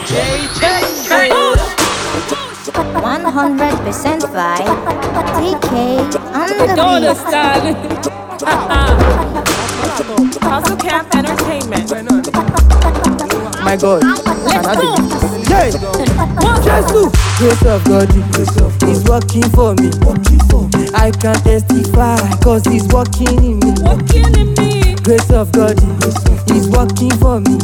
100% vibe. TK on the beat. Hustle Camp Entertainment. My God, Let's go. yeah. Jesus, grace of God is working for me. I can testify, cause he's working in me. Walking in me. Grace of God is working for me.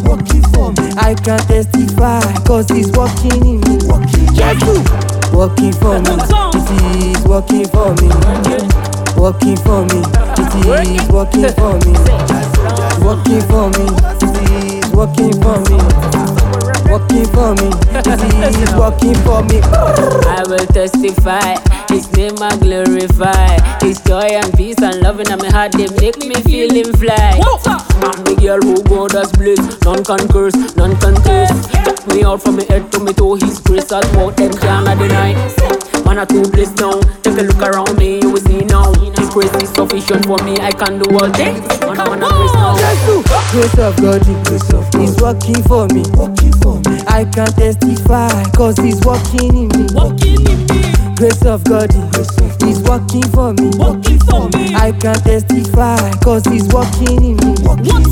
I can testify, cause he's working in me. Jesus, working for me. It is working for me. Working for me. It is working for me. Working for me. It is working for me. Working for me. It is working for me. I will testify, His name I glorify. His joy and peace and love in my heart, they make me feel him fly. I'm the girl who God has blessed. None can curse, none can curse. Check me out from my head to my toe. His grace at work, them cannot deny. Man a two place now. Take a look around me, you will see now. His grace is sufficient for me, I can do all things. Man a grace now. Grace of God is working for me. I can testify, cause he's working in me. Walking in me. Grace of God is working for me. Walking for me. I can testify, cause he's working in me.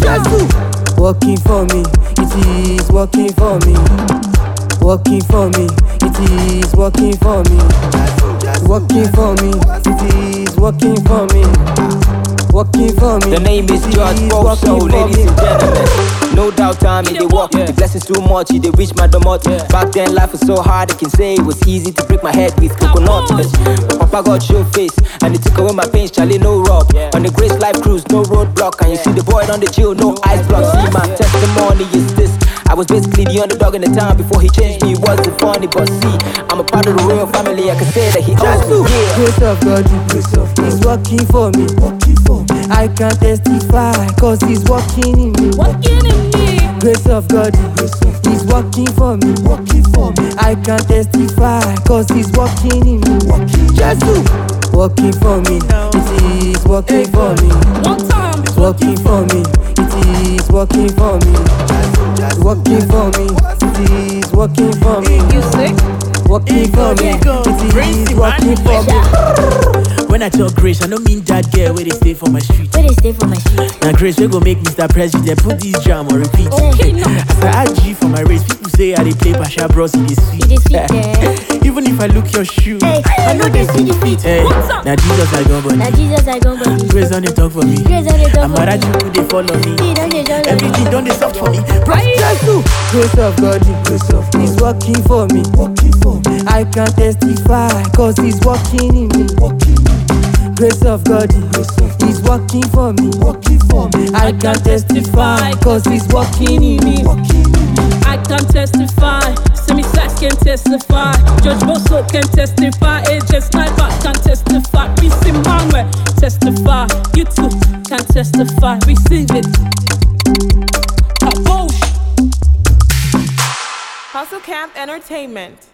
Working for me, it is working for me. Working for me, it is working for me. Working for me, it is working for me. Working for me. The name is George Boso, ladies and gentlemen. No doubt time in the walk. The blessings too much, they reach my domot. Back then life was so hard, I can say it was easy to break my head with coconut. But Papa God showed face, and he took away my pains, Charlie no rock. On the Grace Life cruise, no roadblock. And you see the boy on the chill, no ice block. See my testimony is this. I was basically the underdog in the town before he changed me. It wasn't funny, but see, I'm a part of the royal family. I can say that he owns me. Yeah. Grace of God is working for me. I can testify, cause he's working in me. Walking in me. Grace of God is working for me. I can testify, cause he's working in me. Jesus, working for me. It is working for me. One time. Working for me. It is working for me. Working for me. It is working for me. You sick? Working for me. It is working for me. When I talk grace, I don't mean that girl where they stay for my street. Now grace, we go make Mr. President put this jam on repeat. As I add G for my race, people say I they play Pasha Bros in the sweet. Even if I look your shoe, I know they see the feet. hey, now Jesus I go body. Grace on the talk for me. I'm mad at you, they follow me. Everything done they soft for me. Grace of God is working for me. I can testify, cause he's working in me. Grace of God is working for me. I can testify, cause he's working in me. I can testify. Semi-Sax can testify. Judge Boso can testify. AJ Sniper can testify. Reese Manuel testify. You too can testify. Receive it. Hustle Camp Entertainment.